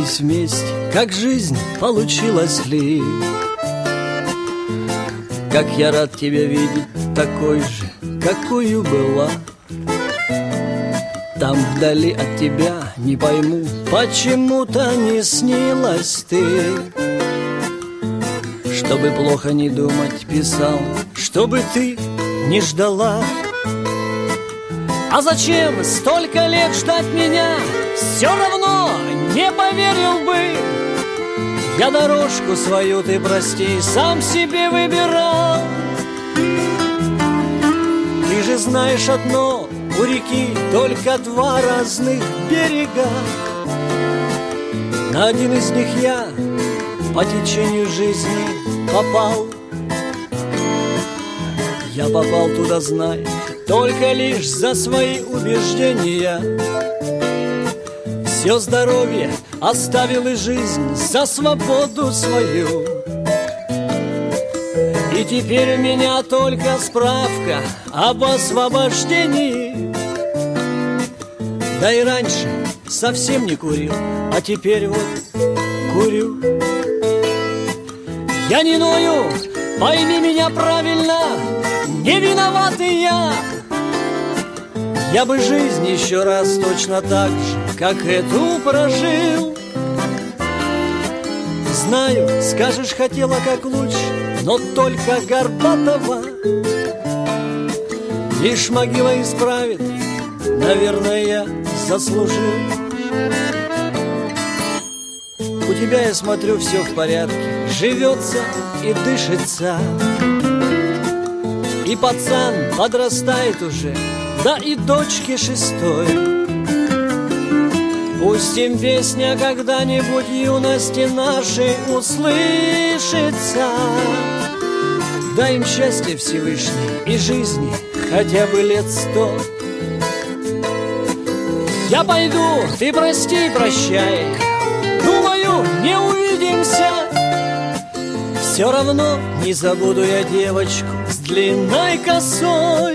остались вместе, как жизнь получилась ли. Как я рад тебя видеть такой же, какую была. Там вдали от тебя, не пойму, почему-то не снилась ты. Чтобы плохо не думать, писал, чтобы ты не ждала. А зачем столько лет ждать меня? Все равно не поверил бы. Я дорожку свою, ты прости, сам себе выбирал. Ты же знаешь одно, у реки только два разных берега. На один из них я по течению жизни попал. Я попал туда, знай, только лишь за свои убеждения. Все здоровье оставил и жизнь за свободу свою. И теперь у меня только справка об освобождении. Да и раньше совсем не курил, а теперь вот курю. Я не ною, пойми меня правильно, не виноватый я. Я бы жизнь еще раз точно так же, как эту, прожил. Знаю, скажешь, хотела как лучше, но только Горбатова лишь могила исправит, наверное, я заслужил. У тебя, я смотрю, все в порядке, живется и дышится. И пацан подрастает уже, да и дочке 6. Пусть им песня когда-нибудь юности нашей услышится. Дай им счастье Всевышний и жизни хотя бы лет 100. Я пойду, ты прости, прощай, думаю, не увидимся. Все равно не забуду я девочку с длинной косой.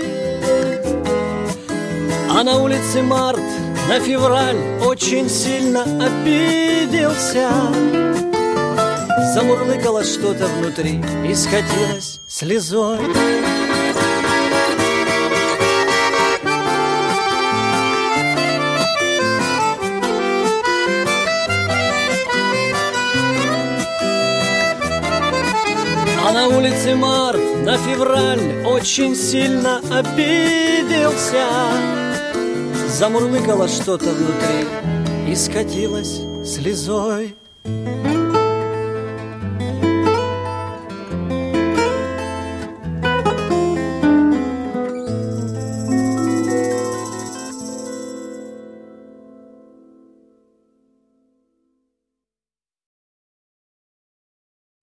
А на улице март, на февраль очень сильно обиделся. Замурлыкало что-то внутри и скатилось слезой. А на улице март, на февраль очень сильно обиделся. Замурлыкало что-то внутри и скатилось слезой.